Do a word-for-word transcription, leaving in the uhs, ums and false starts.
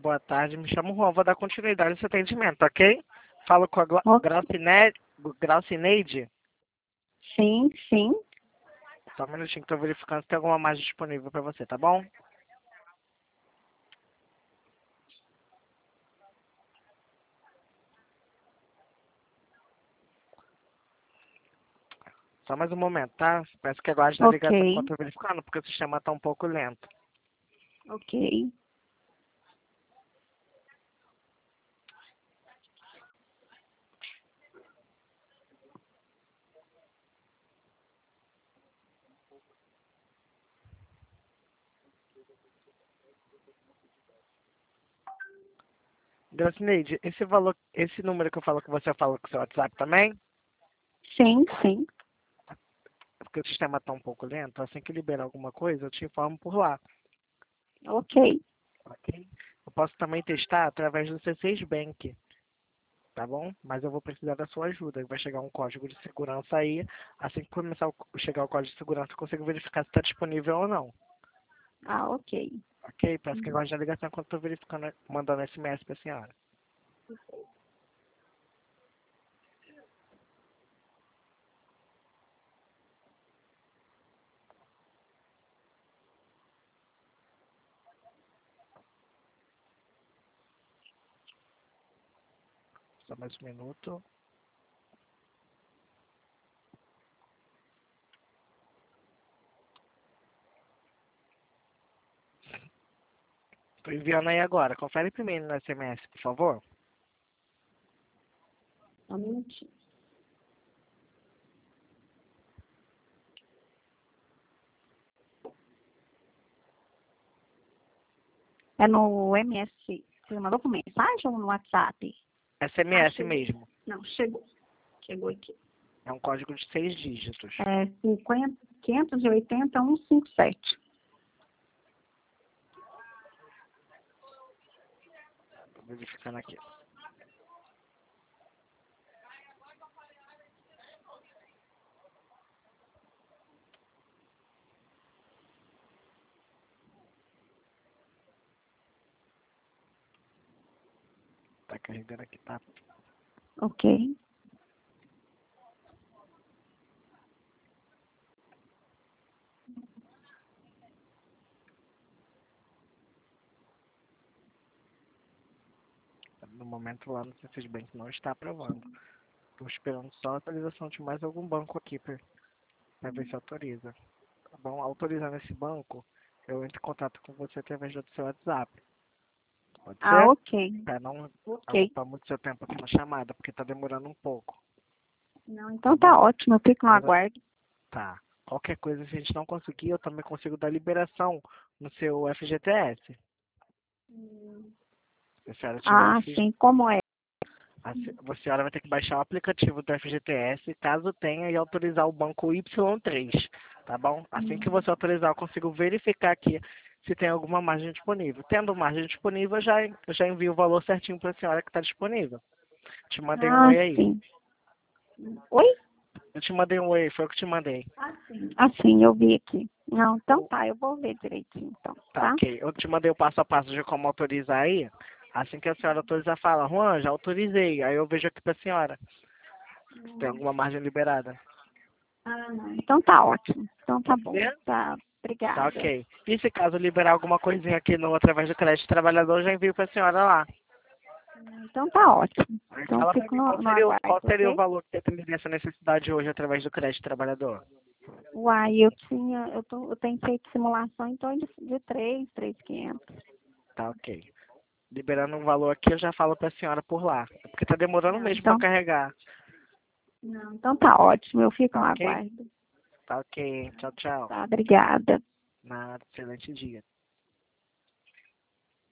boa tarde. Me chamo Juan, vou dar continuidade nesse atendimento, ok? Falo com a Gla- Ok. Graucine- Graucineide. Sim, sim. Só um minutinho que estou verificando se tem alguma margem disponível para você, tá bom? Só mais um momento, tá? Peço que aguarde na Ok. ligação enquanto eu tô verificando, porque o sistema está um pouco lento. Ok. Graucineide, esse valor, esse número que eu falo que você fala com o seu WhatsApp também? Sim, sim. É porque o sistema está um pouco lento, assim que liberar alguma coisa, eu te informo por lá, Ok. ok? Eu posso também testar através do C seis Bank, tá bom? Mas eu vou precisar da sua ajuda. Vai chegar um código de segurança aí. Assim que começar a chegar o código de segurança, eu consigo verificar se está disponível ou não. Ah, ok. Ok? Peço que agora na ligação enquanto estou verificando, mandando S M S para a senhora. Só mais um minuto. Estou enviando aí agora. Confere primeiro no S M S, por favor. Só um minutinho. É no M S. Você mandou por mensagem ou no WhatsApp? S M Ah, S chegou. mesmo. Não, chegou. Chegou aqui. É um código de seis dígitos. É cinquenta, quinhentos e oitenta, cento e cinquenta e sete. Estou verificando aqui. Tá carregando aqui, tá? Ok. No momento lá no C seis Bank não está aprovando. Estou esperando só a atualização de mais algum banco aqui para ver se autoriza. Tá bom? Autorizando esse banco, eu entro em contato com você através do seu WhatsApp. Pode Ah, ser? ok. Para não Ok. ocupar muito seu tempo aqui na chamada, porque está demorando um pouco. Não, Tá então tá bom? ótimo. Eu fico no Mas, aguardo. tá. Qualquer coisa, se a gente não conseguir, eu também consigo dar liberação no seu F G T S. Se a senhora tiver Ah, afim, sim. Como é? a se- a senhora vai ter que baixar o aplicativo do F G T S, caso tenha, e autorizar o banco Y três, tá bom? Assim que você autorizar, eu consigo verificar aqui se tem alguma margem disponível. Tendo margem disponível, eu já, eu já envio o valor certinho para a senhora que está disponível. Te mandei um Ah, oi aí. sim. Oi? Eu te mandei um oi, foi o que te mandei. Ah, sim, eu vi aqui. Não, então tá, eu vou ver direitinho, então, Tá, tá? ok. Eu te mandei o passo a passo de como autorizar aí. Assim que a senhora autorizar, fala, Juan, já autorizei. Aí eu vejo aqui pra senhora se tem alguma margem liberada. Ah, não. Então tá ótimo. Então tá Pode bom. ser? Tá, Tá, obrigada. ok. E se caso liberar alguma coisinha aqui no, através do crédito trabalhador, eu já envio pra senhora lá. Então tá ótimo. Aí Então fala pra fico mim no, qual no seria, o- qual aguardo, seria o ok? valor que você teria essa necessidade hoje através do crédito trabalhador. Uai, eu tinha, eu, tô, eu tenho feito simulação em torno de, de três, três mil e quinhentos. Tá, ok. Liberando um valor aqui, eu já falo pra senhora por lá. É porque tá demorando Não, mesmo pra então, carregar. não, então tá ótimo. Eu fico Tá, no ok? aguardo. Tá, ok. Tchau, tchau. Tá, obrigada. Nada, excelente dia.